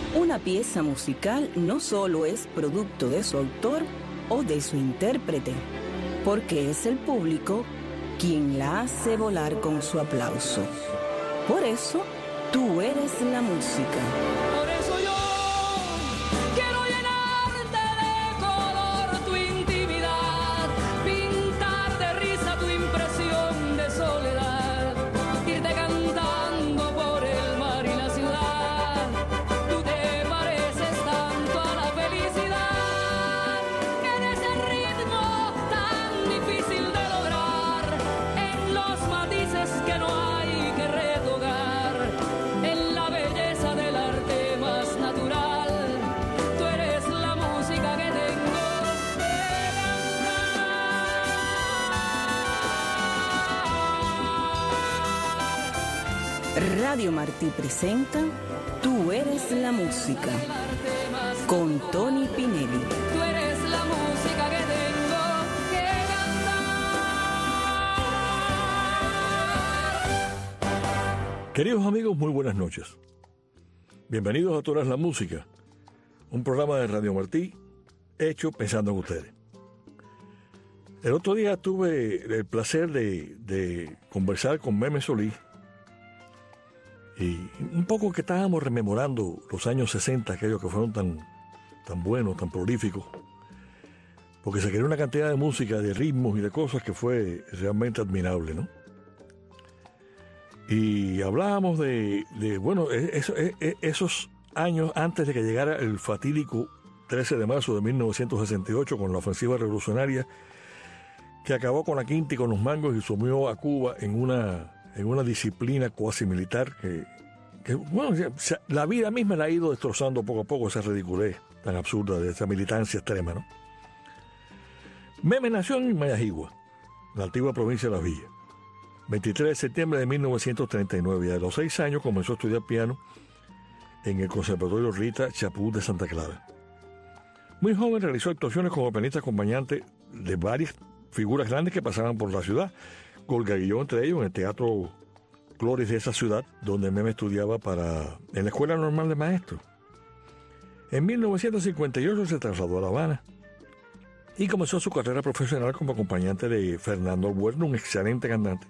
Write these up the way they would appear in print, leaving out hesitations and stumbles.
Una pieza musical no solo es producto de su autor o de su intérprete, porque es el público quien la hace volar con su aplauso. Por eso, tú eres la música. Por eso yo quiero llenarte de color tu intimidad, pintar de risa tu impresión de soledad, irte cantando por el mar y la ciudad. Tú te pareces tanto a la felicidad, en ese ritmo tan difícil de lograr, en los matices que no hay que retocar, en la belleza del arte más natural. Tú eres la música que tengo que cantar. Radio Martí presenta Tú eres la música con Tony Pinelli. Tú eres la música que tengo que cantar. Queridos amigos, muy buenas noches. Bienvenidos a Tú eres la música, un programa de Radio Martí hecho pensando en ustedes. El otro día tuve el placer de conversar con Meme Solís y un poco que estábamos rememorando los años 60, aquellos que fueron tan buenos, tan prolíficos, porque se creó una cantidad de música, de ritmos y de cosas que fue realmente admirable, ¿no? Y hablábamos de esos años antes de que llegara el fatídico 13 de marzo de 1968 con la ofensiva revolucionaria que acabó con la quinta y con los mangos y sumió a Cuba en una disciplina cuasi militar que la vida misma la ha ido destrozando poco a poco, esa ridiculez tan absurda de esa militancia extrema, ¿no? Meme nació en Mayagüez, la antigua provincia de Las Villas, 23 de septiembre de 1939, y a los 6 años comenzó a estudiar piano en el Conservatorio Rita Chaput de Santa Clara. Muy joven realizó actuaciones como pianista acompañante de varias figuras grandes que pasaban por la ciudad, Golga Guillón entre ellos, en el Teatro Cloris de esa ciudad, donde Meme estudiaba en la Escuela Normal de Maestros. En 1958 se trasladó a La Habana y comenzó su carrera profesional como acompañante de Fernando Bueno, un excelente cantante,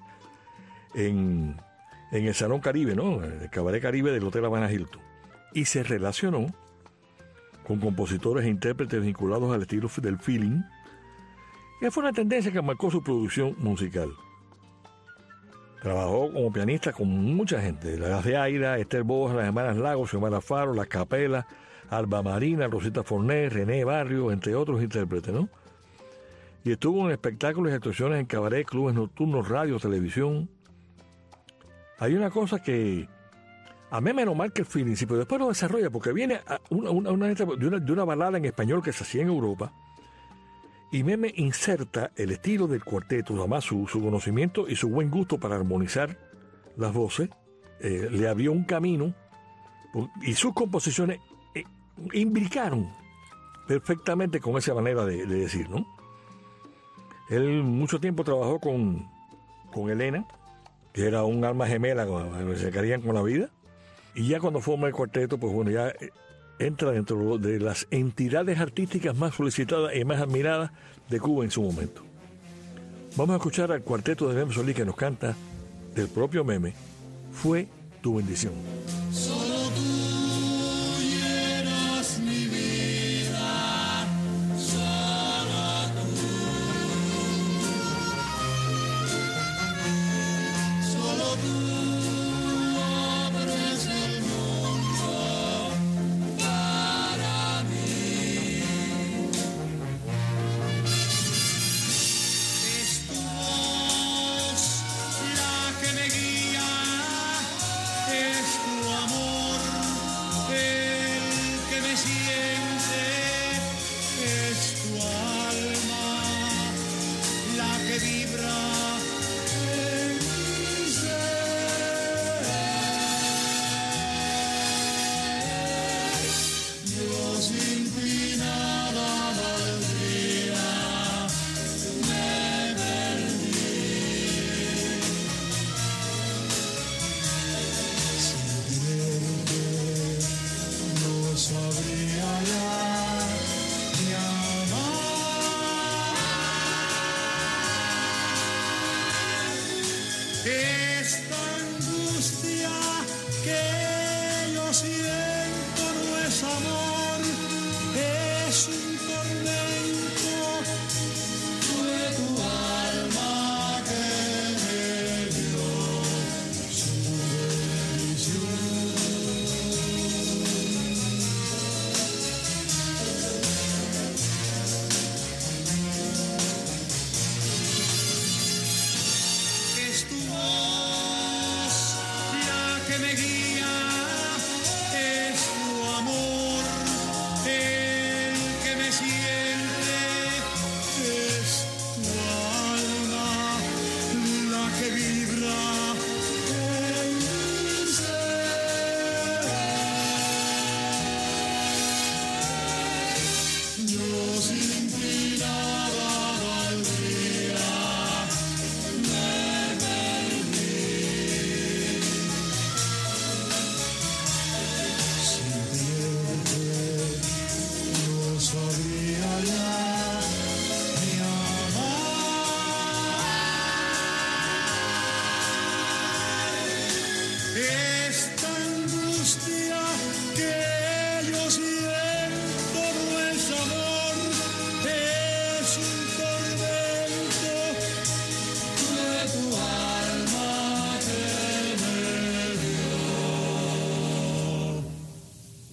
en el Salón Caribe, ¿no? El Cabaret Caribe del Hotel Habana Hilton. Y se relacionó con compositores e intérpretes vinculados al estilo del feeling, que fue una tendencia que marcó su producción musical. Trabajó como pianista con mucha gente, las de Aira, Esther Bojas, las hermanas Lagos, Xiomara Faro, Las Capelas, Alba Marina, Rosita Forné, René Barrio, entre otros intérpretes, ¿no? Y estuvo en espectáculos y actuaciones en cabaret, clubes nocturnos, radio, televisión. Hay una cosa que a mí me lo marca el feeling, pero después lo desarrolla, porque viene de una balada en español que se hacía en Europa, y Meme inserta el estilo del cuarteto, además su conocimiento y su buen gusto para armonizar las voces, le abrió un camino, y sus composiciones imbricaron perfectamente con esa manera de decir, ¿no? Él mucho tiempo trabajó con Elena, que era un alma gemela, se querían con la vida, y ya cuando forma el cuarteto, pues bueno, ya entra dentro de las entidades artísticas más solicitadas y más admiradas de Cuba en su momento. Vamos a escuchar al cuarteto de Meme Solís que nos canta del propio Meme, Fue tu bendición. Solo tú llenas mi vida, solo tú. Solo tú abres el mundo para mí. Es tu voz la que me guía, es tu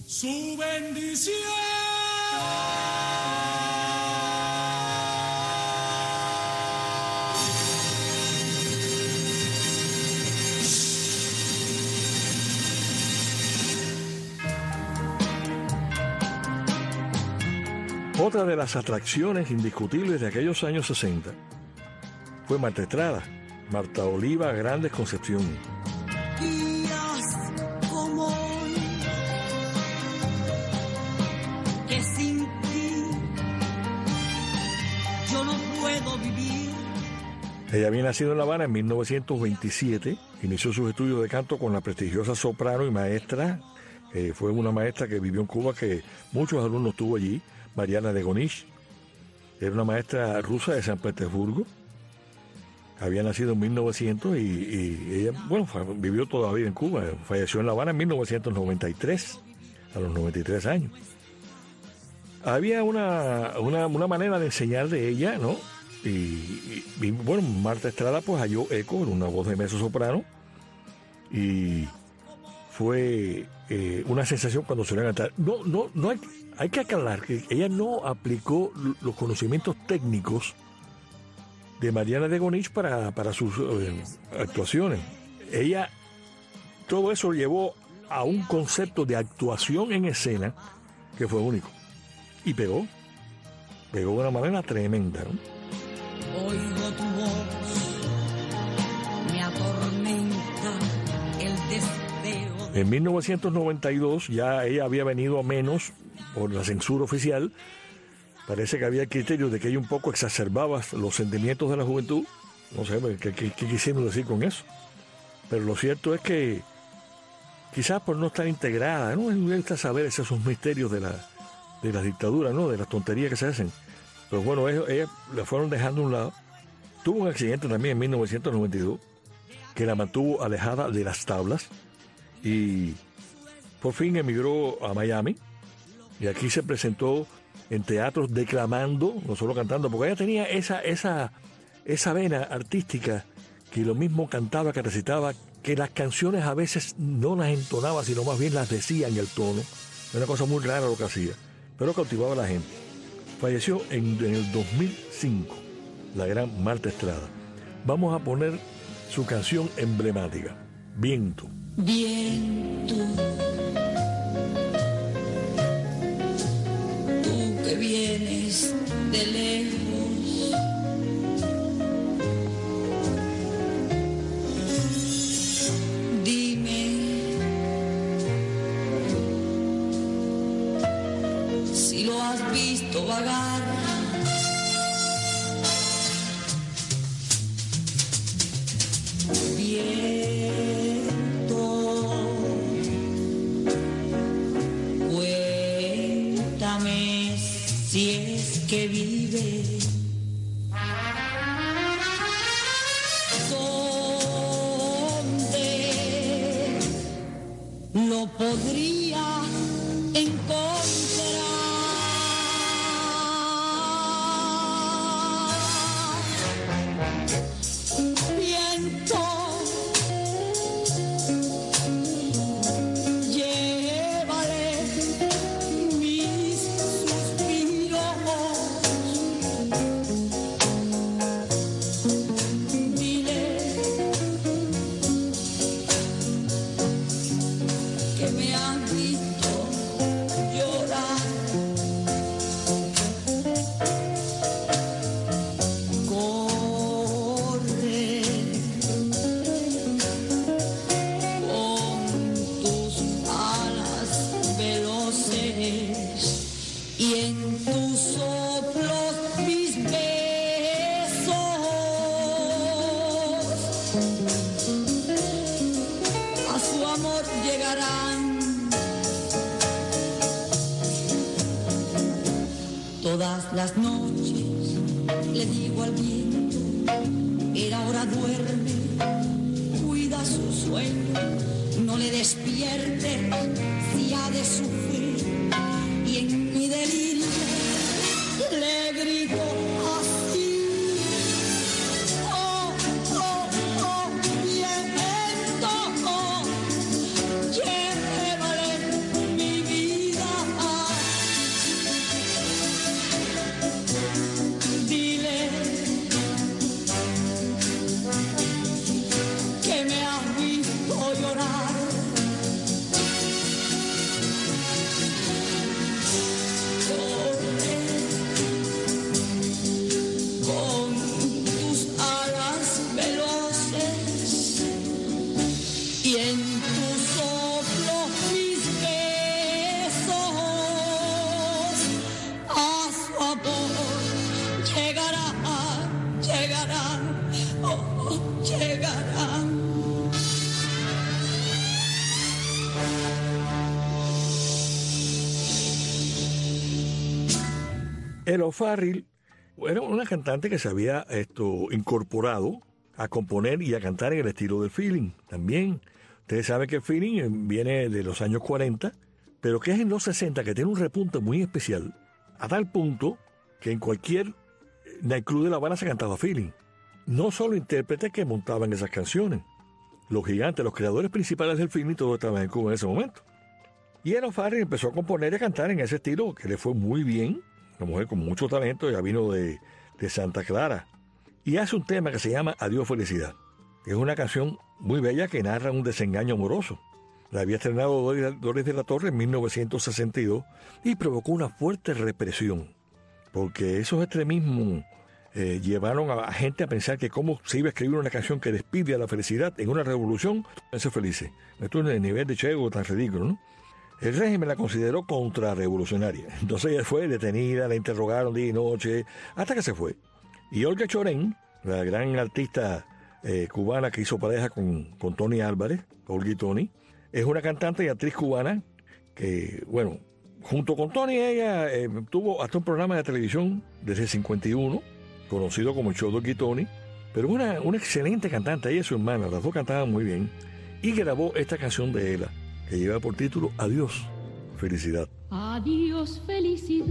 su bendición. Otra de las atracciones indiscutibles de aquellos años 60 fue Marta Estrada, Marta Oliva Grandes Concepción. Días como hoy, que sin ti yo no puedo vivir. Ella había nacido en La Habana en 1927, inició sus estudios de canto con la prestigiosa soprano y maestra, fue una maestra que vivió en Cuba, que muchos alumnos tuvo allí, Mariana de Gonich. Era una maestra rusa de San Petersburgo. Había nacido en 1900 y ella, bueno, vivió toda la vida en Cuba. Falleció en La Habana en 1993, a los 93 años. Había una manera de enseñar de ella, ¿no? Y bueno, Marta Estrada pues halló eco en una voz de mezzosoprano y fue una sensación cuando se le iba a cantar. No hay que aclarar que ella no aplicó los conocimientos técnicos de Mariana de Gonich para sus actuaciones. Ella todo eso llevó a un concepto de actuación en escena que fue único. Y pegó de una manera tremenda, ¿no? Oigo tu voz, me atormenta el deseo. En 1992 ya ella había venido a menos por la censura oficial. Parece que había criterios de que ella un poco exacerbaba los sentimientos de la juventud. No sé qué quisieron decir con eso. Pero lo cierto es que quizás por no estar integrada, no me gusta saber esos misterios de las dictaduras, ¿no? De las tonterías que se hacen. Pero bueno, ella la fueron dejando a un lado. Tuvo un accidente también en 1992 que la mantuvo alejada de las tablas y por fin emigró a Miami y aquí se presentó en teatros declamando, no solo cantando, porque ella tenía esa vena artística que lo mismo cantaba que recitaba, que las canciones a veces no las entonaba, sino más bien las decía en el tono. Era una cosa muy rara lo que hacía, pero cautivaba a la gente. Falleció en el 2005, la gran Marta Estrada. Vamos a poner su canción emblemática, Viento. Viento, tú que vienes de lejos, dime si lo has visto vagar. Cuéntame si es que vive. ¿Dónde lo podría encontrar? Viento, llévale mis suspiros, dile que me han visto llorar. Corre con tus alas veloces y en tus soplos mis besos a su amor llegarán. Todas las noches le digo al viento, él ahora duerme, cuida su sueño, no le despierte si ha de sufrir. Y en mi delirio le grito así: oh, oh, oh, viento, oh, llévale mi vida. Ella Farrell era una cantante que se había incorporado a componer y a cantar en el estilo del feeling también. Ustedes saben que el feeling viene de los años 40, pero que es en los 60 que tiene un repunte muy especial, a tal punto que en cualquier nightclub de La Habana se cantaba feeling. No solo intérpretes que montaban esas canciones, los gigantes, los creadores principales del feeling, todos estaban en Cuba en ese momento. Y Ella Farrell empezó a componer y a cantar en ese estilo, que le fue muy bien, una mujer con mucho talento, ya vino de Santa Clara, y hace un tema que se llama Adiós Felicidad. Es una canción muy bella que narra un desengaño amoroso. La había estrenado Doris de la Torre en 1962 y provocó una fuerte represión, porque esos extremismos llevaron a gente a pensar que cómo se iba a escribir una canción que despide a la felicidad en una revolución, ser felices. Esto es el nivel de Chego tan ridículo, ¿no? El régimen la consideró contrarrevolucionaria. Entonces ella fue detenida, la interrogaron día y noche, hasta que se fue. Y Olga Chorén, la gran artista cubana que hizo pareja con Tony Álvarez, Olga y Tony, es una cantante y actriz cubana que, bueno, junto con Tony ella tuvo hasta un programa de televisión desde el 51, conocido como el Show de Olga y Tony, pero una excelente cantante, ella y su hermana, las dos cantaban muy bien, y grabó esta canción de ella, que lleva por título Adiós Felicidad. Adiós felicidad,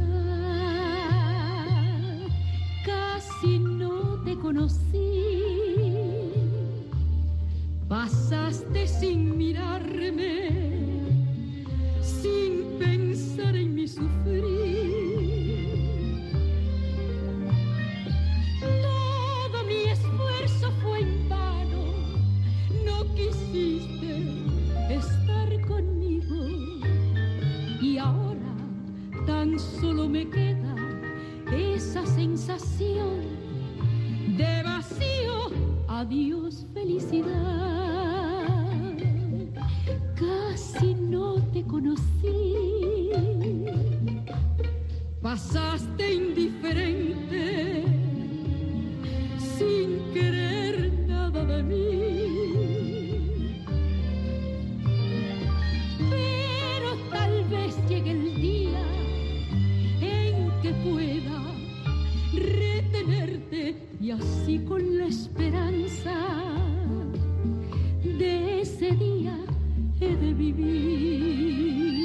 casi no te conocí, pasaste sin mirarme, sin pensar en mi sufrir. Todo mi esfuerzo fue en vano, no quisiste estar conmigo, y ahora tan solo me queda esa sensación de vacío. Adiós felicidad, casi no te conocí, pasaste indiferente sin querer nada de mí. Pero tal vez llegue el día en que pueda retenerte, y así con la esperanza de ese día he de vivir.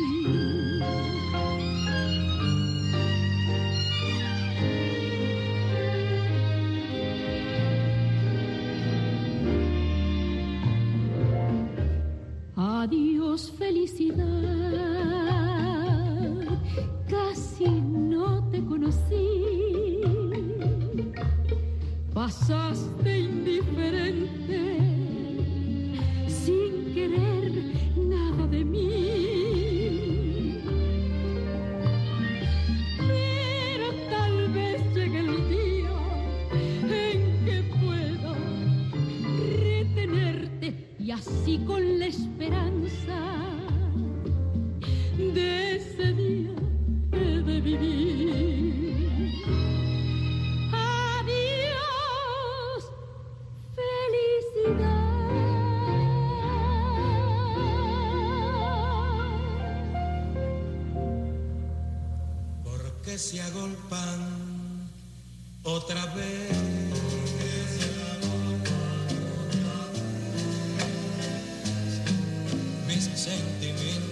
Adiós felicidad, casi no te conocí, pasaste indiferente sin querer nada de mí. Pero tal vez llegue el día en que pueda retenerte, y así con la esperanza de ese día he de vivir. Adiós felicidad. Porque se agolpan otra vez mis sentimientos.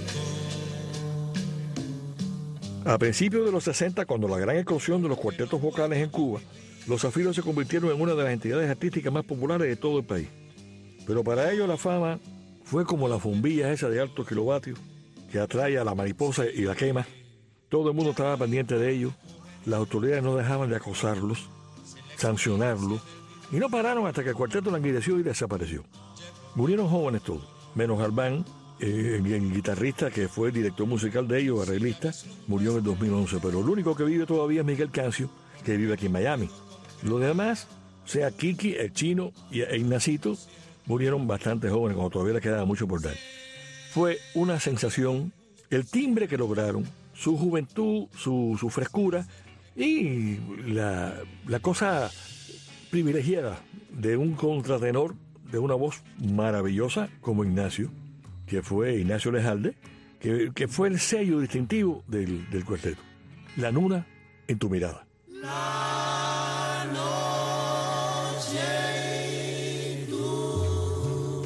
A principios de los 60, cuando la gran eclosión de los cuartetos vocales en Cuba, los Zafiros se convirtieron en una de las entidades artísticas más populares de todo el país. Pero para ellos la fama fue como la bombilla esa de altos kilovatios que atrae a la mariposa y la quema. Todo el mundo estaba pendiente de ellos, las autoridades no dejaban de acosarlos, sancionarlos, y no pararon hasta que el cuarteto languideció y desapareció. Murieron jóvenes todos, menos Albán, el guitarrista que fue el director musical de ellos, arreglista, murió en el 2011, pero el único que vive todavía es Miguel Cancio, que vive aquí en Miami. Los demás, sea Kiki, el Chino y Ignacito, murieron bastante jóvenes, cuando todavía les quedaba mucho por dar. Fue una sensación el timbre que lograron, su juventud, su frescura y la cosa privilegiada de un contratenor de una voz maravillosa como Ignacio, que fue Ignacio Lejalde, que fue el sello distintivo del cuarteto. La luna en tu mirada. La noche y tú.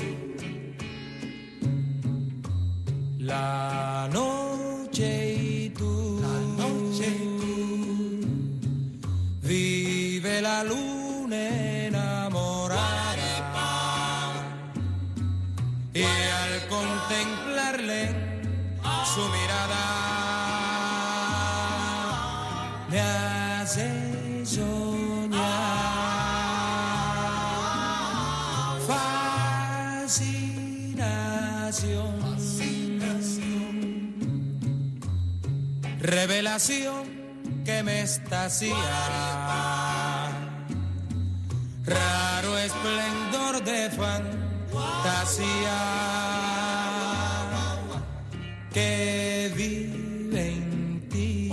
La noche y tú. La noche y tú. Vive la luna enamorada. Y al contemplarle su mirada me hace soñar. Fascinación, revelación que me extasia. Raro esplendor de fantasía que vive en ti.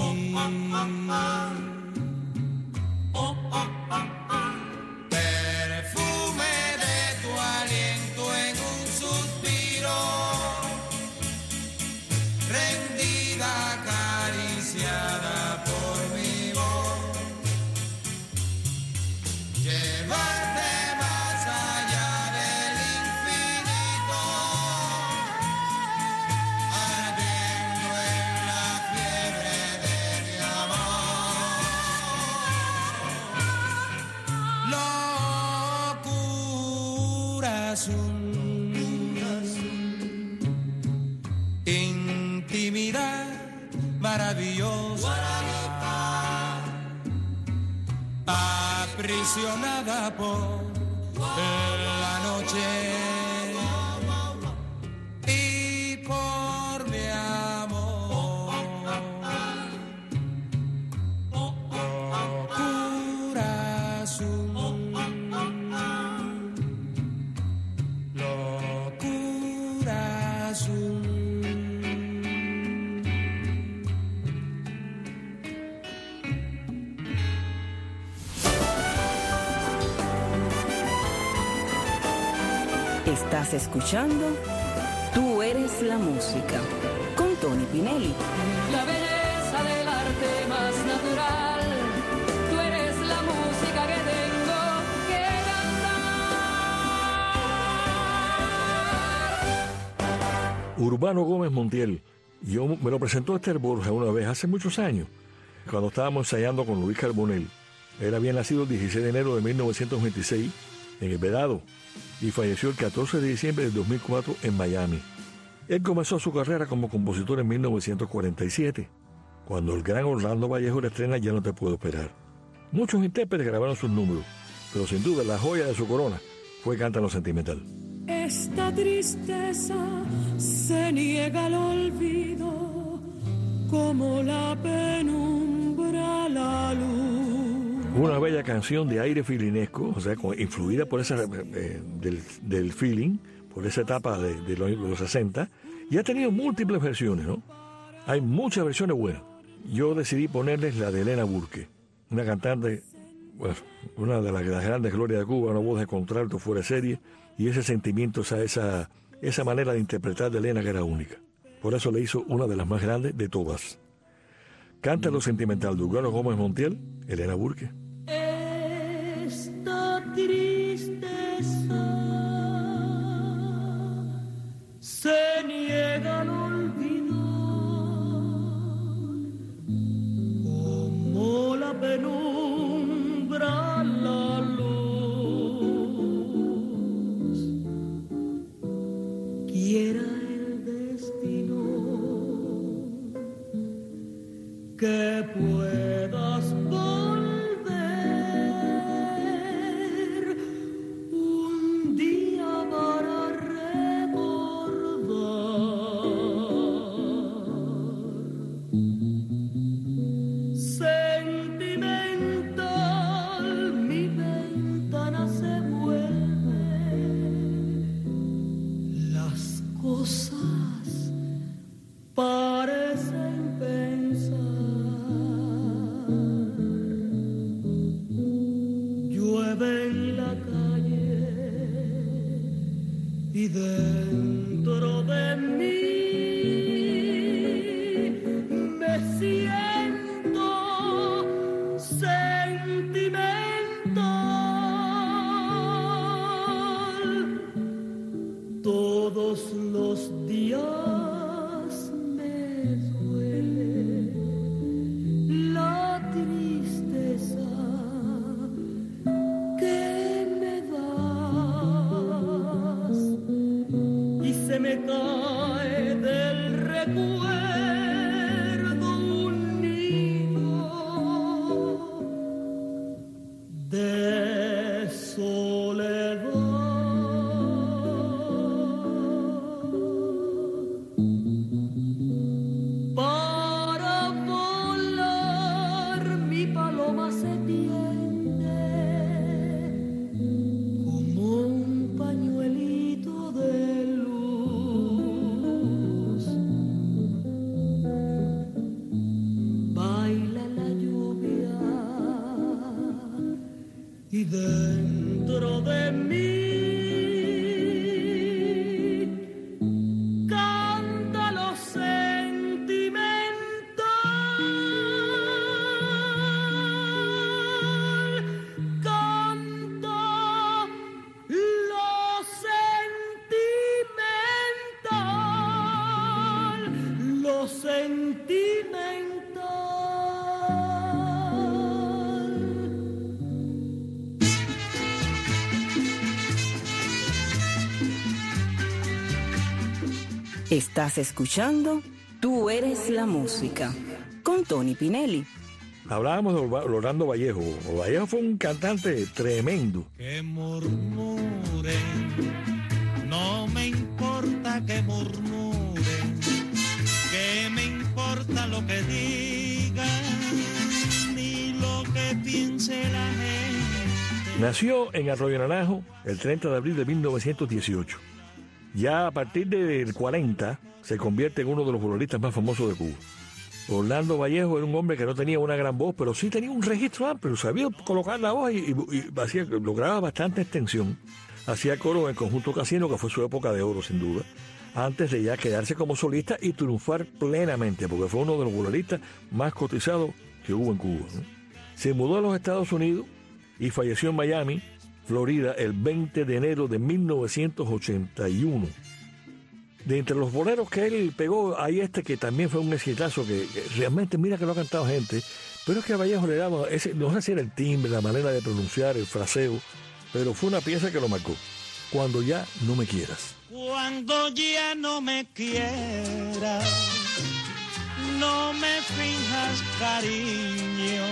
Perfume de tu aliento en un suspiro, rendida, acariciada por mi voz. Llevarte más allá del infinito, ardiendo en la fiebre de mi amor. Locura azul, intimidad maravillosa, aprisionada por la noche y por mi amor. Locura azul, locura azul. Estás escuchando Tú eres la música con Tony Pinelli. La belleza del arte más natural, tú eres la música que tengo que cantar. Urbano Gómez Montiel. Yo me lo presentó Esther Borja una vez, hace muchos años, cuando estábamos ensayando con Luis Carbonell. Él había nacido el 16 de enero de 1926 en El Vedado y falleció el 14 de diciembre del 2004 en Miami. Él comenzó su carrera como compositor en 1947, cuando el gran Orlando Vallejo le estrena Ya no te puedo esperar. Muchos intérpretes grabaron sus números, pero sin duda la joya de su corona fue Cántalo Sentimental. Esta tristeza se niega al olvido como la penumbra la luz. Una bella canción de aire filinesco, o sea, influida por esa del feeling, por esa etapa de los 60, y ha tenido múltiples versiones, ¿no? Hay muchas versiones buenas. Yo decidí ponerles la de Elena Burke, una cantante, bueno, una de las grandes glorias de Cuba, una voz de contralto fuera de serie, y ese sentimiento, esa manera de interpretar de Elena que era única. Por eso le hizo una de las más grandes de todas. Cántalo Sentimental de Urbano Gómez Montiel, Elena Burke. Esta tristeza se niega al olvido como la penumbra la luz. Quiera el destino que puedas volver un día para recordar. Sentimental, mi ventana se vuelve. Las cosas parecen pensar Estás escuchando Tú eres la música con Tony Pinelli. Hablábamos de Orlando Vallejo. Vallejo fue un cantante tremendo. Que murmuren, no me importa que murmuren, que me importa lo que digan, ni lo que piense la gente. Nació en Arroyo Naranjo el 30 de abril de 1918. Ya a partir del 40 se convierte en uno de los futbolistas más famosos de Cuba. Orlando Vallejo era un hombre que no tenía una gran voz, pero sí tenía un registro amplio, sabía colocar la voz y lograba bastante extensión. Hacía coro en el conjunto Casino, que fue su época de oro, sin duda, antes de ya quedarse como solista y triunfar plenamente, porque fue uno de los futbolistas más cotizados que hubo en Cuba, ¿no? Se mudó a los Estados Unidos y falleció en Miami, Florida, el 20 de enero de 1981. De entre los boleros que él pegó, hay este que también fue un exitazo, que realmente mira que lo ha cantado gente, pero es que a Vallejo le daba, no sé si era el timbre, la manera de pronunciar, el fraseo, pero fue una pieza que lo marcó. Cuando ya no me quieras. Cuando ya no me quieras, no me finjas cariño,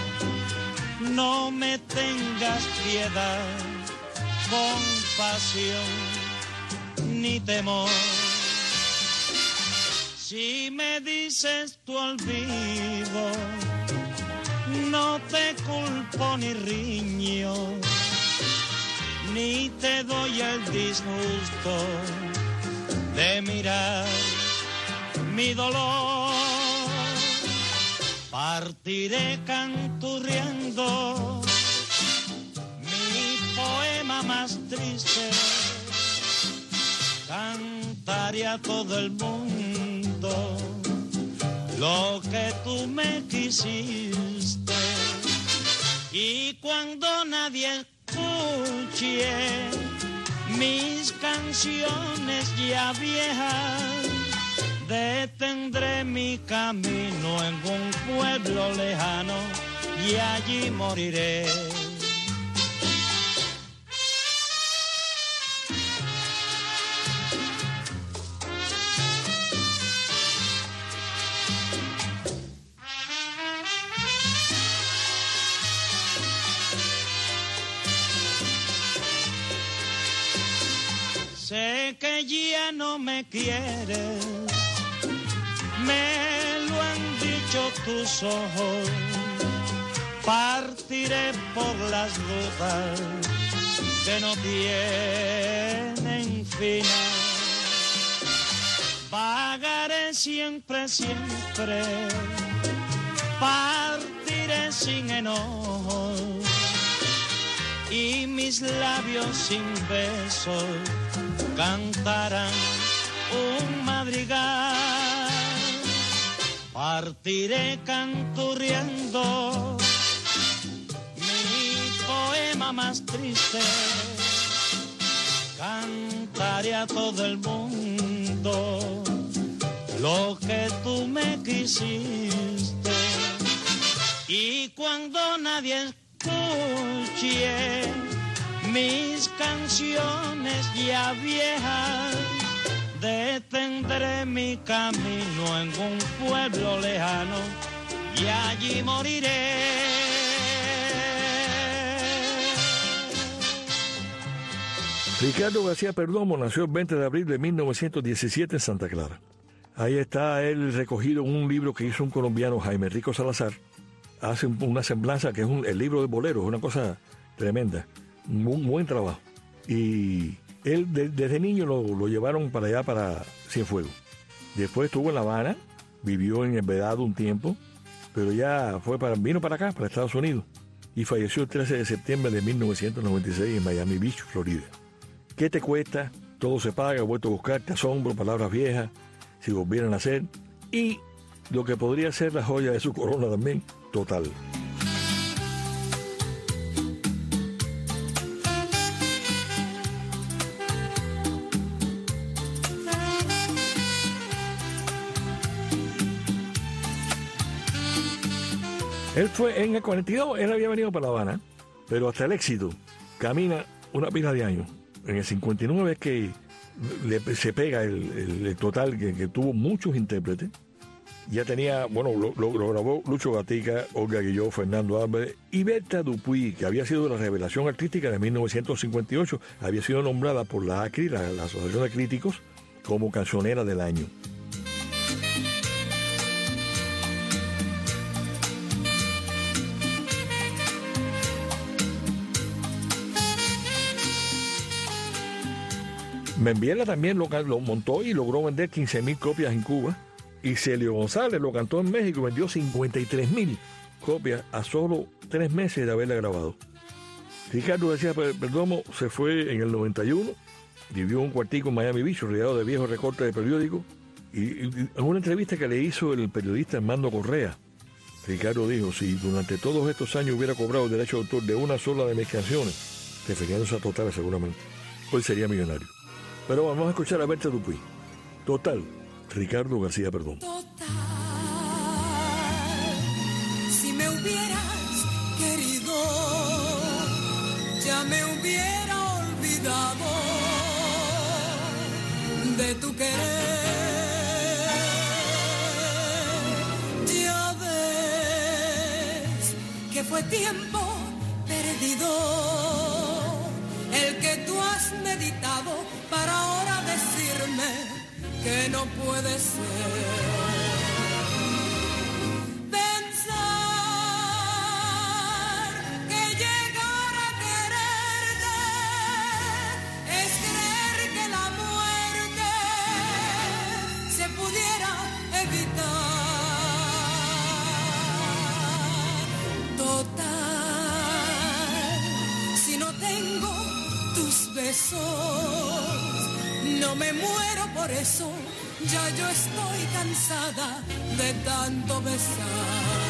no me tengas piedad, compasión ni temor. Si me dices tu olvido, no te culpo ni riño, ni te doy el disgusto de mirar mi dolor. Partiré canturreando mi poema más triste, cantaré a todo el mundo lo que tú me quisiste. Y cuando nadie escuche mis canciones ya viejas, detendré mi camino en un pueblo lejano y allí moriré. Sé que ya no me quieres, me lo han dicho tus ojos. Partiré por las rutas que no tienen final. Vagaré siempre, siempre, partiré sin enojo, y mis labios sin besos cantarán un madrigal. Partiré canturreando mi poema más triste, cantaré a todo el mundo lo que tú me quisiste. Y cuando nadie escuche mis canciones ya viejas, detendré mi camino en un pueblo lejano y allí moriré. Ricardo García Perdomo nació el 20 de abril de 1917 en Santa Clara. Ahí está él recogido en un libro que hizo un colombiano, Jaime Rico Salazar. Hace una semblanza que es el libro de boleros, una cosa tremenda. Un buen trabajo. Y él desde niño lo llevaron para allá, para Cienfuegos. Después estuvo en La Habana, vivió en el Vedado un tiempo, pero ya vino para acá, para Estados Unidos, y falleció el 13 de septiembre de 1996 en Miami Beach, Florida. ¿Qué te cuesta? Todo se paga, he vuelto a buscar, te asombro, palabras viejas, si volvieran a ser, y lo que podría ser la joya de su corona también, Total. Él fue en el 42, él había venido para La Habana, pero hasta el éxito camina una pila de años. En el 59 es que se pega el total que tuvo muchos intérpretes. Ya tenía, bueno, lo grabó Lucho Gatica, Olga Guilló, Fernando Álvarez y Berta Dupuy, que había sido la revelación artística de 1958, había sido nombrada por la ACRI, la Asociación de Críticos, como cancionera del año. Membiela también lo montó y logró vender 15,000 copias en Cuba. Y Celio González lo cantó en México y vendió 53,000 copias a solo 3 meses de haberla grabado. Ricardo García Perdomo se fue en el 91, vivió en un cuartico en Miami Beach, rodeado de viejos recortes de periódicos. Y en una entrevista que le hizo el periodista Armando Correa, Ricardo dijo: si durante todos estos años hubiera cobrado el derecho de autor de una sola de mis canciones, refiriéndose a Total seguramente, hoy sería millonario. Pero vamos a escuchar a Berta Dupuy. Total, Ricardo García Perdomo. Total, si me hubieras querido, ya me hubiera olvidado de tu querer. Ya ves que fue tiempo perdido el que tú has meditado para ahora decirme que no puede ser. Pensar que llegar a quererte es creer que la muerte se pudiera evitar. Total, si no tengo tus besos, no me muero por eso, ya yo estoy cansada de tanto besar.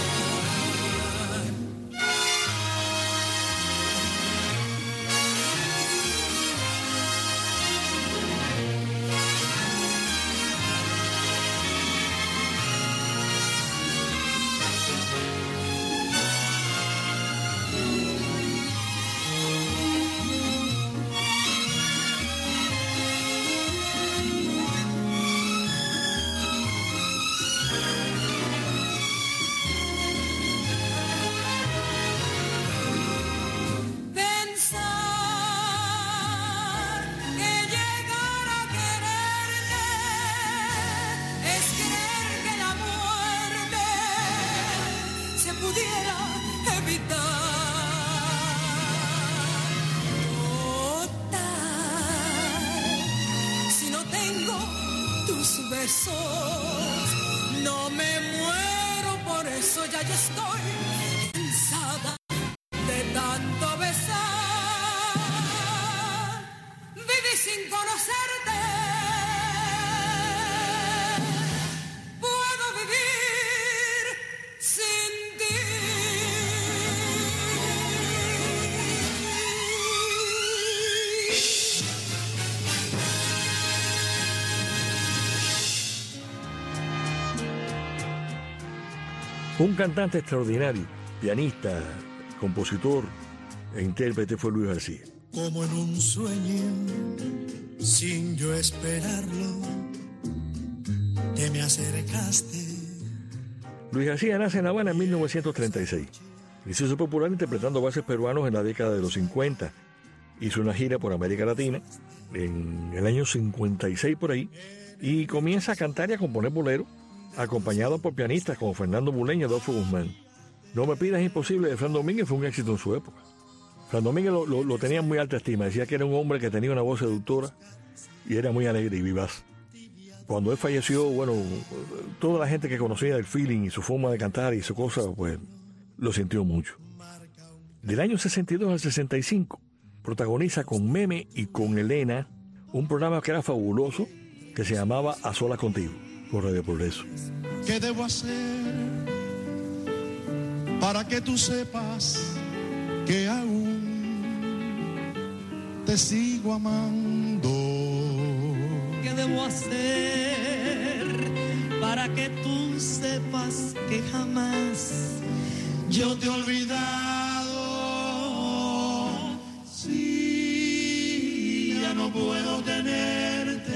No me muero por eso, ya yo estoy cansada de tanto besar. Viví sin conocerte, puedo vivir sin ti. Un cantante extraordinario, pianista, compositor e intérprete fue Luis García. Como en un sueño, sin yo esperarlo, te me acercaste. Luis García nace en La Habana en 1936. Se hizo popular interpretando bases peruanos en la década de los 50. Hizo una gira por América Latina en el año 56 por ahí y comienza a cantar y a componer boleros, acompañado por pianistas como Fernando Bulén y Adolfo Guzmán. No me pidas imposible de Fran Domínguez fue un éxito en su época. Fran Domínguez lo tenía en muy alta estima, decía que era un hombre que tenía una voz seductora y era muy alegre y vivaz. Cuando él falleció, bueno, toda la gente que conocía el feeling y su forma de cantar y su cosa, pues lo sintió mucho. Del año 62 al 65, protagoniza con Meme y con Elena un programa que era fabuloso, que se llamaba A Solas Contigo, por Radio Progreso. ¿Qué debo hacer para que tú sepas que aún te sigo amando? ¿Qué debo hacer para que tú sepas que jamás Yo te he olvidado, sí, ya no no puedo tenerte.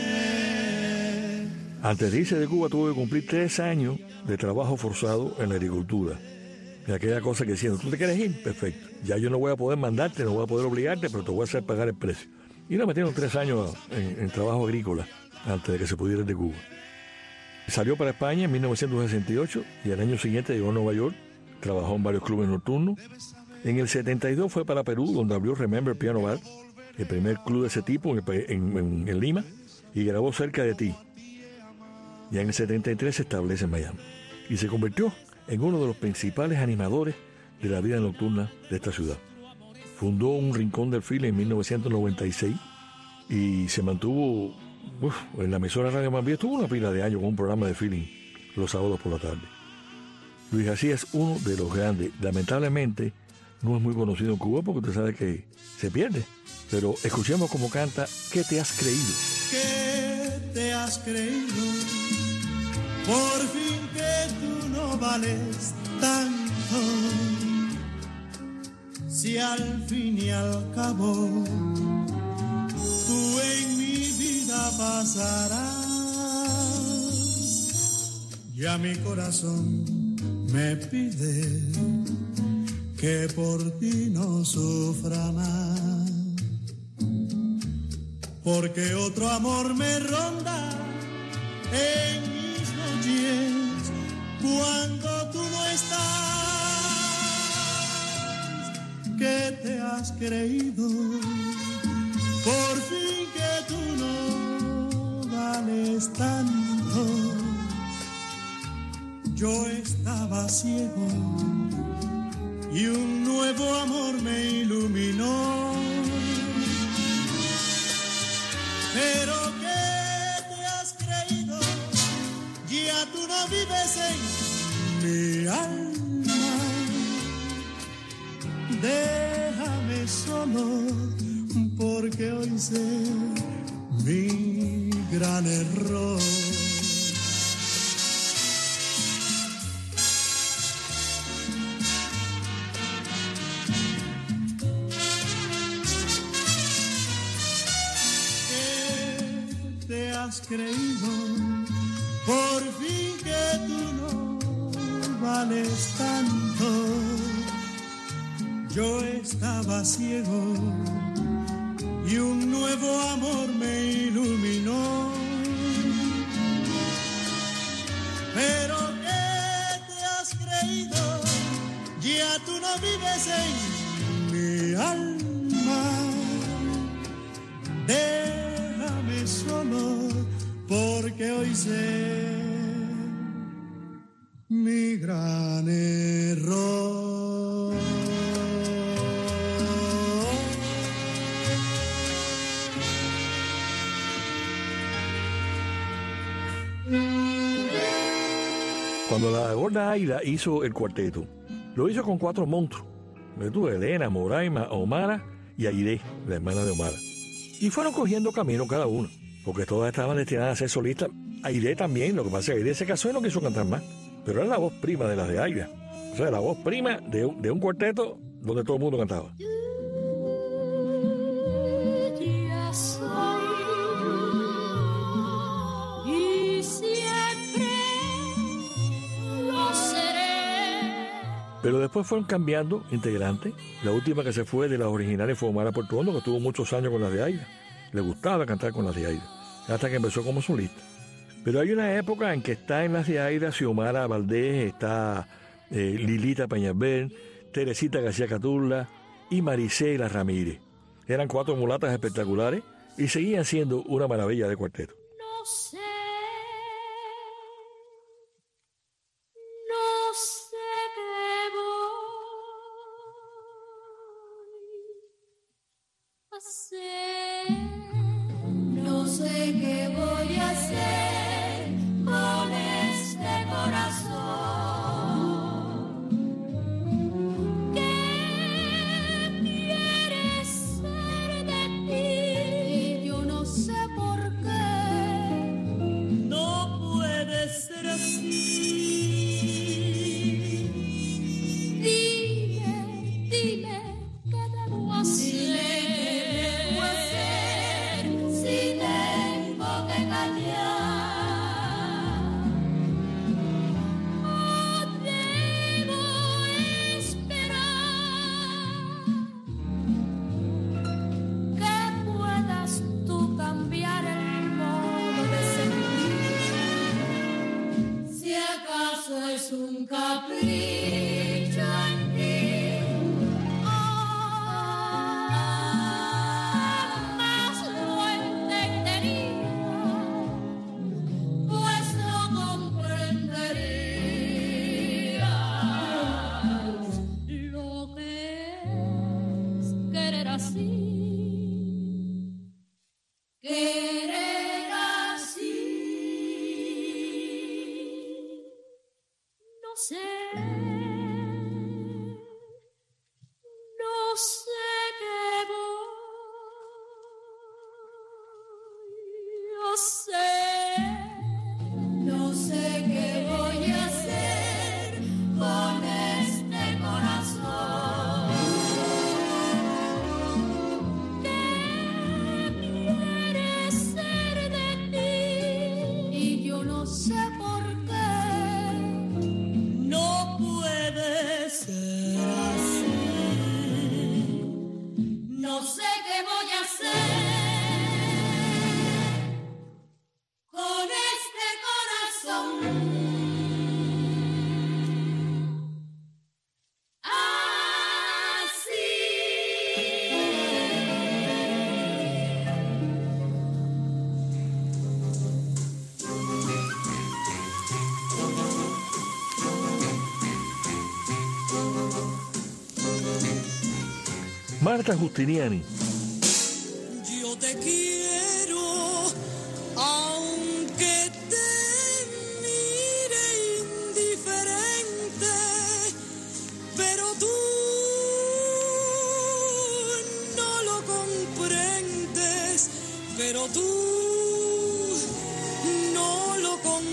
Antes de irse de Cuba tuvo que cumplir 3 años de trabajo forzado en la agricultura. Y aquella cosa que decían, ¿tú te quieres ir? Perfecto. Ya yo no voy a poder mandarte, no voy a poder obligarte, pero te voy a hacer pagar el precio. Y le metieron 3 años en trabajo agrícola antes de que se pudiera ir de Cuba. Salió para España en 1968 y al año siguiente llegó a Nueva York. Trabajó en varios clubes nocturnos. En el 72 fue para Perú, donde abrió Remember Piano Bar, el primer club de ese tipo en Lima, y grabó Cerca de Ti. Ya en el 73 se establece en Miami y se convirtió en uno de los principales animadores de la vida nocturna de esta ciudad. Fundó un rincón del feeling en 1996 y se mantuvo en la emisora Radio Mambí. Estuvo una pila de años con un programa de feeling los sábados por la tarde. Luis García es uno de los grandes. Lamentablemente no es muy conocido en Cuba porque usted sabe que se pierde. Pero escuchemos cómo canta ¿Qué te has creído? ¿Qué te has creído? Por fin que tú no vales tanto. Si al fin y al cabo tú en mi vida pasarás, ya mi corazón me pide que por ti no sufra más, porque otro amor me ronda en mis noches cuando tú no estás. ¿Qué te has creído? Por fin que tú no vales tanto. Yo estaba ciego y un nuevo amor me iluminó. Pero ¿qué te has creído? Ya tú no vives en mi alma. Déjame solo, porque hoy sé mi gran error. ¿Qué te has creído? Por fin que tú no vales tanto. Yo estaba ciego y un nuevo amor me iluminó. Pero ¿qué te has creído? Ya tú no vives en mi alma. Déjame solo, porque hoy sé mi gran error. Cuando la gorda Aida hizo el cuarteto, lo hizo con 4 monstruos. Elena, Moraima, Omara y Aide, la hermana de Omara. Y fueron cogiendo camino cada uno, porque todas estaban destinadas a ser solistas. Aide también, lo que pasa es que Aide se casó y no quiso cantar más. Pero era la voz prima de las de Aida. O sea, la voz prima de un cuarteto donde todo el mundo cantaba. Pero después fueron cambiando integrantes. La última que se fue de las originales fue Omara Puerto Hondo, que estuvo muchos años con las de Aida. Le gustaba cantar con las de Aida, hasta que empezó como solista. Pero hay una época en que está en las de Aida Xiomara Valdés, está Lilita Peñalver, Teresita García Caturla y Maricela Ramírez. Eran 4 mulatas espectaculares y seguían siendo una maravilla de cuarteto. No sé qué voy a hacer. No sé qué voy a hacer con este corazón que quiere ser de ti. Y yo no sé por qué no puede ser así. Dime qué debo hacer. un capricho en ti. Jamás lo entendería, pues no comprenderías lo que es querer así. Querer así, no sé qué voy a hacer, no sé qué voy a hacer con este corazón. No sé por qué no puede ser así. No sé qué voy a hacer con este corazón. Marta Giustiniani. Yo te quiero, aunque te mire indiferente, pero tú no lo comprendes, pero tú no lo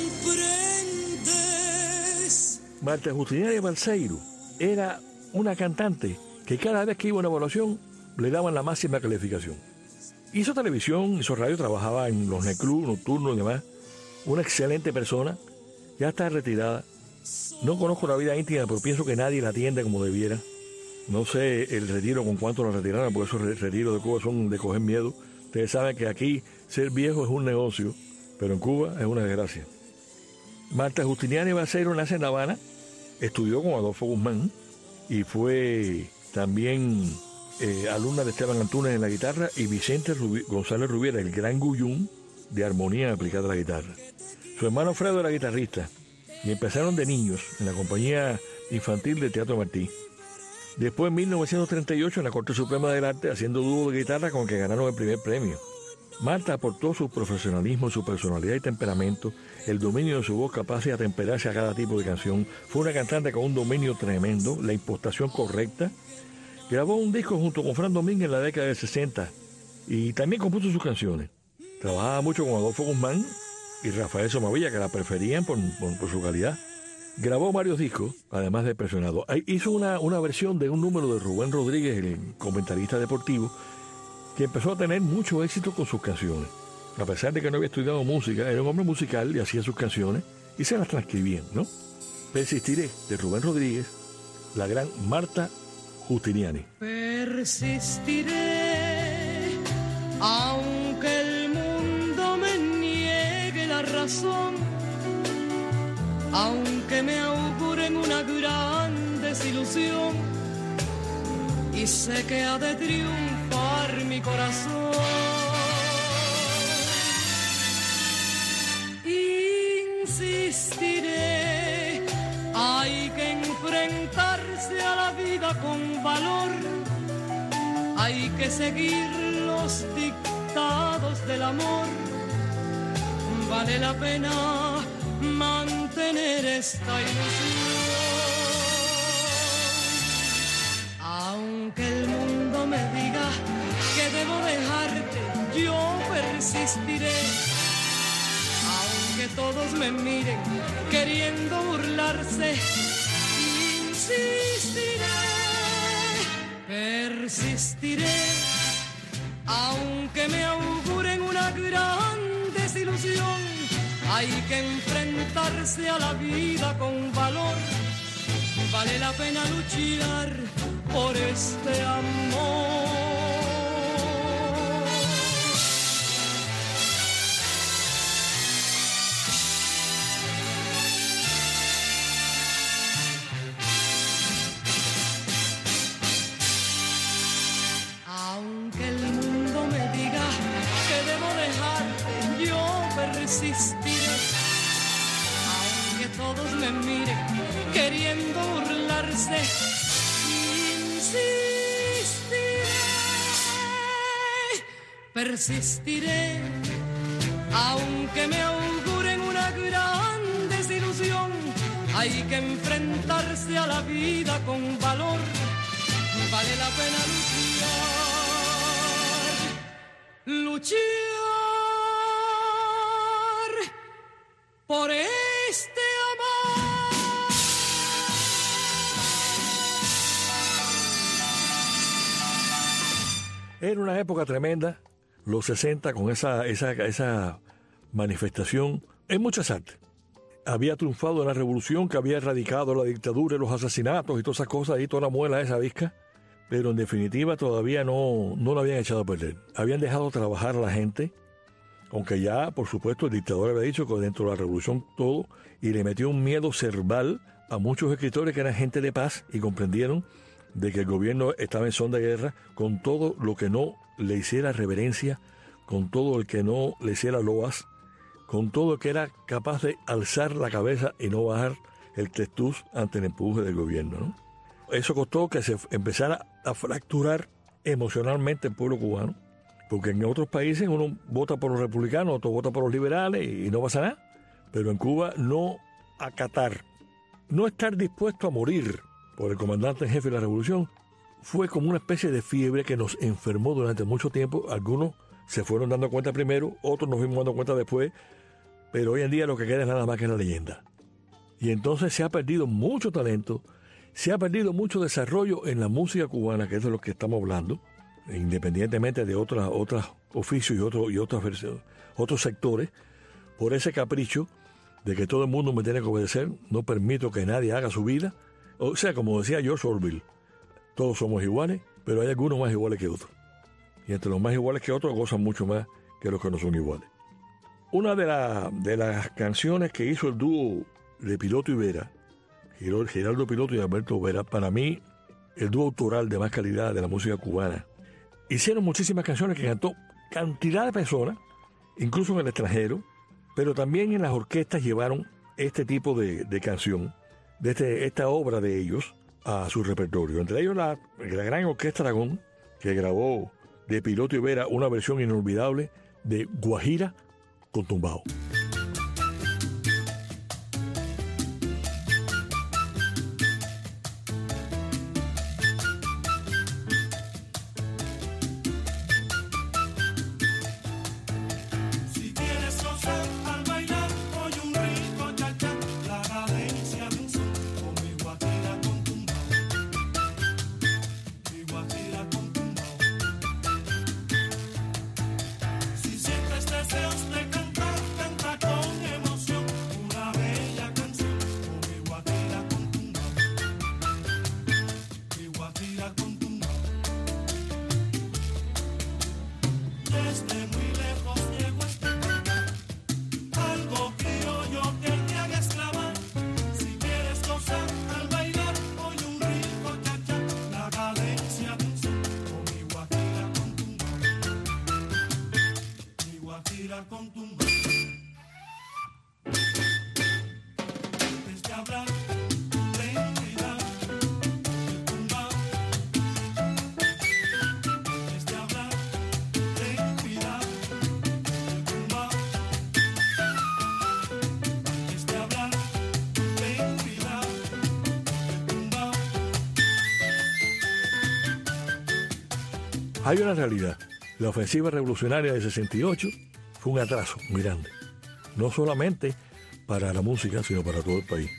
comprendes. Marta Giustiniani Balseiro era una cantante que cada vez que iba a una evaluación le daban la máxima calificación. Hizo televisión, hizo radio, trabajaba en los nightclubs nocturnos y demás. Una excelente persona, ya está retirada. No conozco la vida íntima, pero pienso que nadie la atiende como debiera. No sé el retiro con cuánto la retiraron, porque esos retiros de Cuba son de coger miedo. Ustedes saben que aquí ser viejo es un negocio, pero en Cuba es una desgracia. Marta Giustiniani Balseiro nace en La Habana, estudió con Adolfo Guzmán y fue también alumna de Esteban Antúnez en la guitarra y Vicente González Rubiera, el gran Guyún de armonía aplicada a la guitarra. Su hermano Fredo era guitarrista y empezaron de niños en la compañía infantil de Teatro Martí. Después, en 1938, en la Corte Suprema del Arte, haciendo dúo de guitarra con el que ganaron el primer premio. Marta aportó su profesionalismo, su personalidad y temperamento, el dominio de su voz capaz de atemperarse a cada tipo de canción. Fue una cantante con un dominio tremendo, la impostación correcta. Grabó un disco junto con Fran Domínguez en la década del 60 y también compuso sus canciones. Trabajaba mucho con Adolfo Guzmán y Rafael Somavilla, que la preferían por su calidad. Grabó varios discos, además de Presionado. Hizo una versión de un número de Rubén Rodríguez, el comentarista deportivo, que empezó a tener mucho éxito con sus canciones. A pesar de que no había estudiado música, era un hombre musical y hacía sus canciones y se las transcribían, ¿no? Persistiré, de Rubén Rodríguez, la gran Marta Giustiniani. Persistiré, aunque el mundo me niegue la razón, aunque me auguren una gran desilusión, y sé que ha de triunfar mi corazón. Insistiré, hay que enfrentarse a la vida con valor, hay que seguir los dictados del amor, vale la pena mantener esta ilusión. Aunque el mundo me diga que debo dejarte, yo persistiré. Aunque todos me miren queriendo burlarse, insistiré, persistiré. Aunque me auguren una gran desilusión, hay que enfrentarse a la vida con valor. Vale la pena luchar por este amor. persistiré, aunque todos me miren queriendo burlarse. Persistiré, aunque me auguren una gran desilusión. Hay que enfrentarse a la vida con valor, vale la pena luchar por este amor. Era una época tremenda, los 60, con esa manifestación en muchas artes. Había triunfado la revolución que había erradicado la dictadura y los asesinatos y todas esas cosas, y toda la muela esa visca, pero en definitiva todavía no lo habían echado a perder. Habían dejado trabajar a la gente, aunque ya, por supuesto, el dictador había dicho que dentro de la revolución todo, y le metió un miedo cerval a muchos escritores que eran gente de paz y comprendieron de que el gobierno estaba en son de guerra con todo lo que no le hiciera reverencia, con todo el que no le hiciera loas, con todo el que era capaz de alzar la cabeza y no bajar el testuz ante el empuje del gobierno, ¿no? Eso costó que se empezara a fracturar emocionalmente el pueblo cubano, porque en otros países uno vota por los republicanos, otro vota por los liberales y no pasa nada, pero en Cuba no acatar, no estar dispuesto a morir por el comandante en jefe de la revolución, fue como una especie de fiebre que nos enfermó durante mucho tiempo. Algunos se fueron dando cuenta primero, otros nos fuimos dando cuenta después, pero hoy en día lo que queda es nada más que la leyenda. Y entonces se ha perdido mucho talento, se ha perdido mucho desarrollo en la música cubana, que es de lo que estamos hablando, independientemente de otros oficios y otros sectores, por ese capricho de que todo el mundo me tiene que obedecer, no permito que nadie haga su vida. O sea, como decía George Orwell, todos somos iguales, pero hay algunos más iguales que otros. Y entre los más iguales que otros gozan mucho más que los que no son iguales. Una de las canciones que hizo el dúo de Piloto y Vera, Geraldo Piloto y Alberto Vera, para mí el dúo autoral de más calidad de la música cubana. Hicieron muchísimas canciones que cantó cantidad de personas, incluso en el extranjero, pero también en las orquestas llevaron este tipo de canción, esta obra de ellos, a su repertorio. Entre ellos la gran orquesta Aragón, que grabó de Piloto y Vera una versión inolvidable de Guajira con tumbao. Hay una realidad. La ofensiva revolucionaria de 68 fue un atraso muy grande. No solamente para la música, sino para todo el país.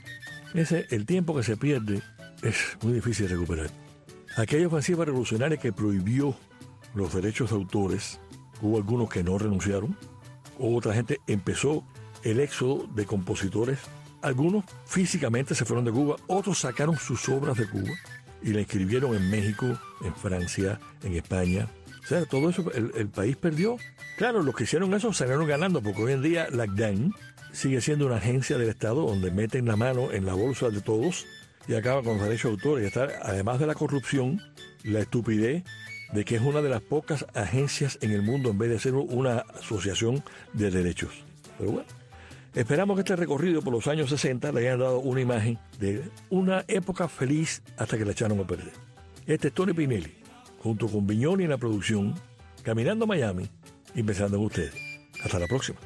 El tiempo que se pierde es muy difícil de recuperar. Aquella ofensiva revolucionaria que prohibió los derechos de autores, hubo algunos que no renunciaron, otra gente empezó el éxodo de compositores. Algunos físicamente se fueron de Cuba, otros sacaron sus obras de Cuba y la inscribieron en México, en Francia, en España. O sea, todo eso el país perdió. Claro, los que hicieron eso salieron ganando, porque hoy en día la CDAN sigue siendo una agencia del Estado donde meten la mano en la bolsa de todos y acaba con los derechos de autor. Y está, además de la corrupción, la estupidez de que es una de las pocas agencias en el mundo en vez de ser una asociación de derechos. Pero bueno, esperamos que este recorrido por los años 60 le hayan dado una imagen de una época feliz hasta que la echaron a perder. Este es Tony Pinelli, junto con Viñoni en la producción, caminando a Miami y pensando en ustedes. Hasta la próxima.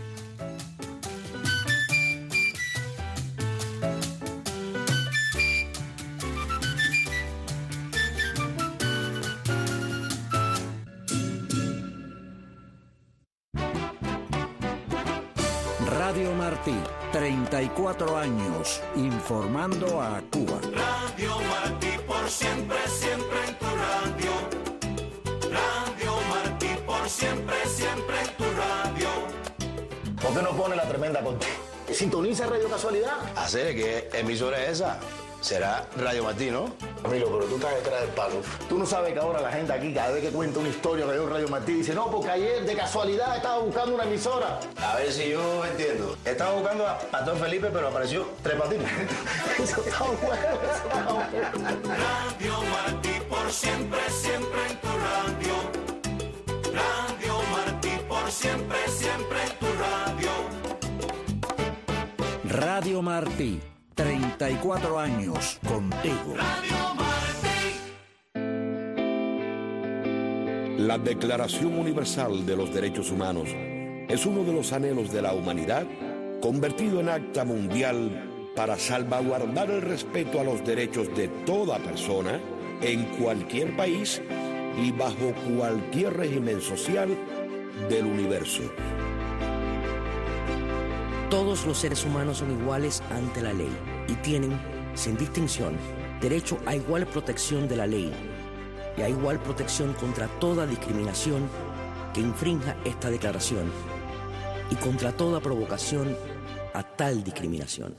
Radio Martí, 34 años, informando a Cuba. Radio Martí, por siempre, siempre en tu radio. Radio Martí, por siempre, siempre en tu radio. ¿Por qué no pone la tremenda contigo? ¿Sintoniza Radio Casualidad? Hacer que emisora es esa. Será Radio Martí, ¿no? Amigo, pero tú estás detrás del palo. Tú no sabes que ahora la gente aquí, cada vez que cuenta una historia que hay en Radio Martí, dice, no, porque ayer de casualidad estaba buscando una emisora. A ver si yo entiendo. Estaba buscando a Pastor Felipe, pero apareció Tres Patines. Eso está bueno, eso está bueno. Radio Martí, por siempre, siempre en tu radio. Radio Martí, por siempre, siempre en tu radio. Radio Martí, 34 años contigo. Radio Martí. La Declaración Universal de los Derechos Humanos es uno de los anhelos de la humanidad convertido en acta mundial para salvaguardar el respeto a los derechos de toda persona en cualquier país y bajo cualquier régimen social del universo. Todos los seres humanos son iguales ante la ley y tienen, sin distinción, derecho a igual protección de la ley y a igual protección contra toda discriminación que infrinja esta declaración y contra toda provocación a tal discriminación.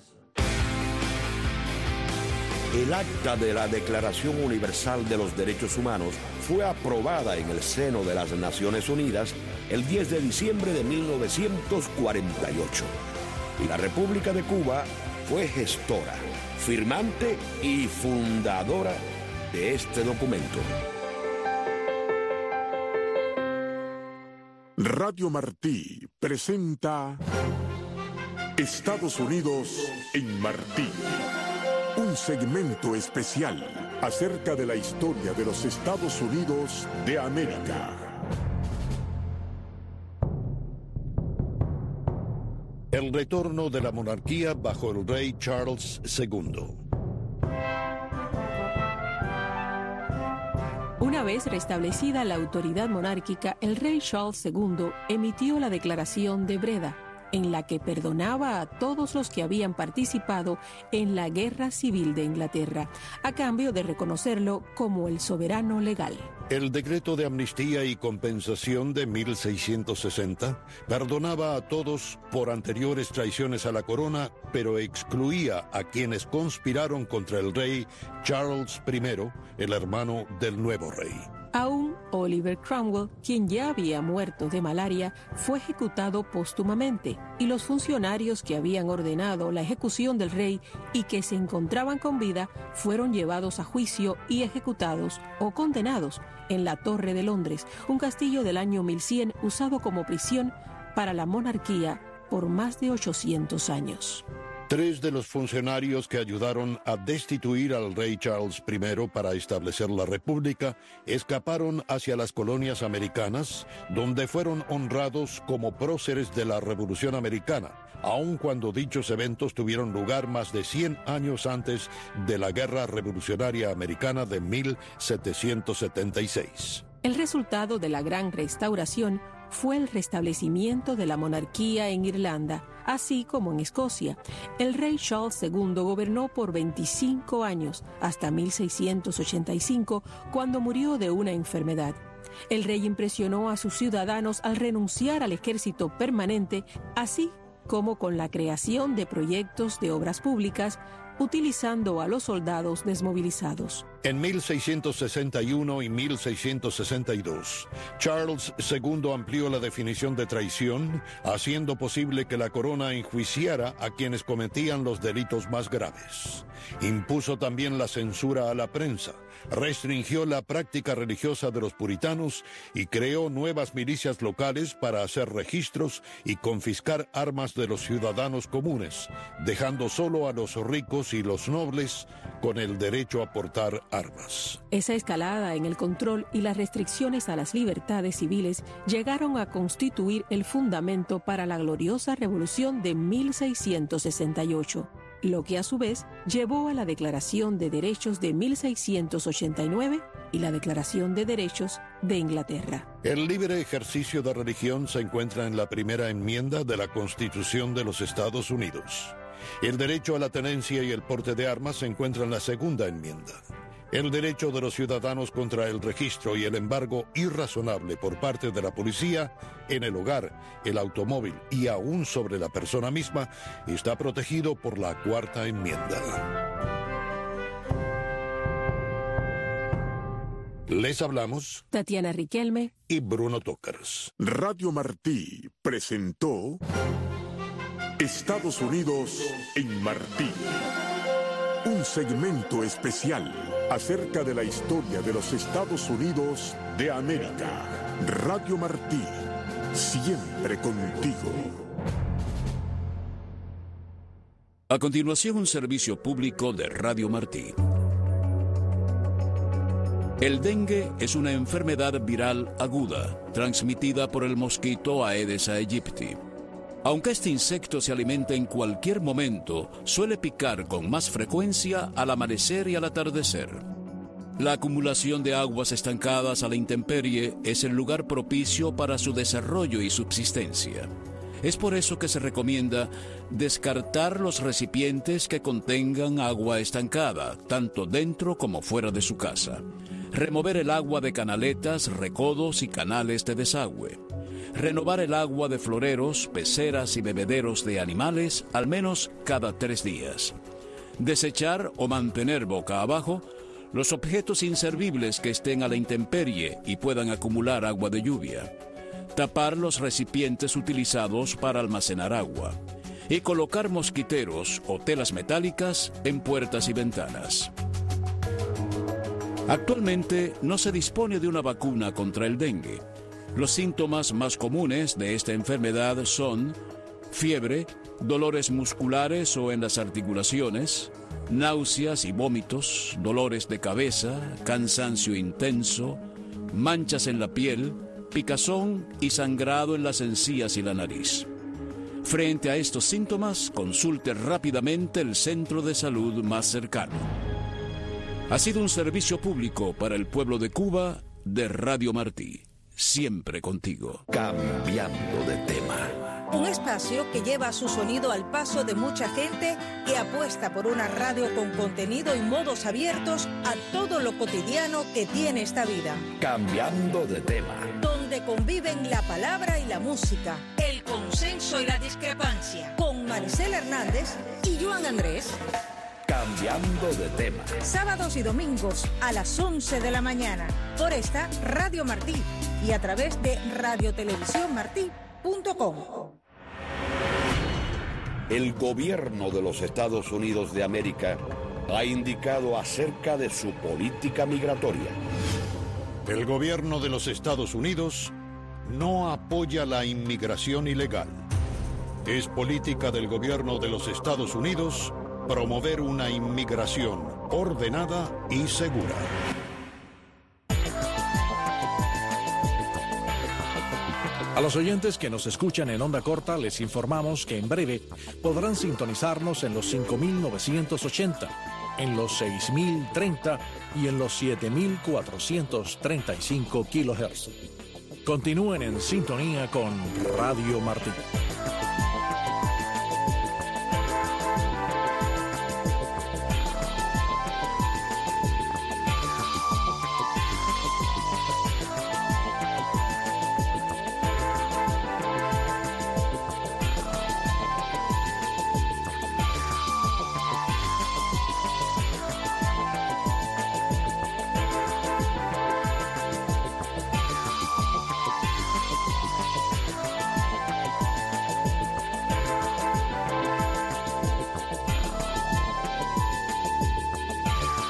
El acta de la Declaración Universal de los Derechos Humanos fue aprobada en el seno de las Naciones Unidas el 10 de diciembre de 1948. Y la República de Cuba fue gestora, firmante y fundadora de este documento. Radio Martí presenta Estados Unidos en Martí. Un segmento especial acerca de la historia de los Estados Unidos de América. El retorno de la monarquía bajo el rey Charles II. Una vez restablecida la autoridad monárquica, el rey Charles II emitió la Declaración de Breda, en la que perdonaba a todos los que habían participado en la Guerra Civil de Inglaterra, a cambio de reconocerlo como el soberano legal. El decreto de amnistía y compensación de 1660 perdonaba a todos por anteriores traiciones a la corona, pero excluía a quienes conspiraron contra el rey Charles I, el hermano del nuevo rey. Aún Oliver Cromwell, quien ya había muerto de malaria, fue ejecutado póstumamente, y los funcionarios que habían ordenado la ejecución del rey y que se encontraban con vida fueron llevados a juicio y ejecutados o condenados en la Torre de Londres, un castillo del año 1100 usado como prisión para la monarquía por más de 800 años. 3 de los funcionarios que ayudaron a destituir al rey Charles I para establecer la República escaparon hacia las colonias americanas, donde fueron honrados como próceres de la Revolución Americana, aun cuando dichos eventos tuvieron lugar más de 100 años antes de la Guerra Revolucionaria Americana de 1776. El resultado de la Gran Restauración fue el restablecimiento de la monarquía en Irlanda, así como en Escocia. El rey Charles II gobernó por 25 años, hasta 1685, cuando murió de una enfermedad. El rey impresionó a sus ciudadanos al renunciar al ejército permanente, así como con la creación de proyectos de obras públicas, utilizando a los soldados desmovilizados. En 1661 y 1662, Charles II amplió la definición de traición, haciendo posible que la corona enjuiciara a quienes cometían los delitos más graves. Impuso también la censura a la prensa, restringió la práctica religiosa de los puritanos y creó nuevas milicias locales para hacer registros y confiscar armas de los ciudadanos comunes, dejando solo a los ricos y los nobles con el derecho a portar armas. Esa escalada en el control y las restricciones a las libertades civiles llegaron a constituir el fundamento para la gloriosa Revolución de 1668, lo que a su vez llevó a la Declaración de Derechos de 1689 y la Declaración de Derechos de Inglaterra. El libre ejercicio de religión se encuentra en la primera enmienda de la Constitución de los Estados Unidos. El derecho a la tenencia y el porte de armas se encuentra en la segunda enmienda. El derecho de los ciudadanos contra el registro y el embargo irrazonable por parte de la policía en el hogar, el automóvil y aún sobre la persona misma está protegido por la cuarta enmienda. Les hablamos Tatiana Riquelme y Bruno Tócars. Radio Martí presentó Estados Unidos en Martí. Un segmento especial acerca de la historia de los Estados Unidos de América. Radio Martí, siempre contigo. A continuación, un servicio público de Radio Martí. El dengue es una enfermedad viral aguda, transmitida por el mosquito Aedes aegypti. Aunque este insecto se alimenta en cualquier momento, suele picar con más frecuencia al amanecer y al atardecer. La acumulación de aguas estancadas a la intemperie es el lugar propicio para su desarrollo y subsistencia. Es por eso que se recomienda descartar los recipientes que contengan agua estancada, tanto dentro como fuera de su casa. Remover el agua de canaletas, recodos y canales de desagüe. Renovar el agua de floreros, peceras y bebederos de animales al menos cada 3 días. Desechar o mantener boca abajo los objetos inservibles que estén a la intemperie y puedan acumular agua de lluvia. Tapar los recipientes utilizados para almacenar agua. Y colocar mosquiteros o telas metálicas en puertas y ventanas. Actualmente no se dispone de una vacuna contra el dengue. Los síntomas más comunes de esta enfermedad son fiebre, dolores musculares o en las articulaciones, náuseas y vómitos, dolores de cabeza, cansancio intenso, manchas en la piel, picazón y sangrado en las encías y la nariz. Frente a estos síntomas, consulte rápidamente el centro de salud más cercano. Ha sido un servicio público para el pueblo de Cuba de Radio Martí. Siempre contigo. Cambiando de tema. Un espacio que lleva su sonido al paso de mucha gente que apuesta por una radio con contenido y modos abiertos a todo lo cotidiano que tiene esta vida. Cambiando de tema. Donde conviven la palabra y la música, el consenso y la discrepancia. Con Maricela Hernández y Joan Andrés. Cambiando de tema. Sábados y domingos a las 11 de la mañana. Por esta Radio Martí y a través de radiotelevisiónmartí.com. El gobierno de los Estados Unidos de América ha indicado acerca de su política migratoria. El gobierno de los Estados Unidos no apoya la inmigración ilegal. Es política del gobierno de los Estados Unidos promover una inmigración ordenada y segura. A los oyentes que nos escuchan en onda corta les informamos que en breve podrán sintonizarnos en los 5980, en los 6030 y en los 7435 kHz. Continúen en sintonía con Radio Martí.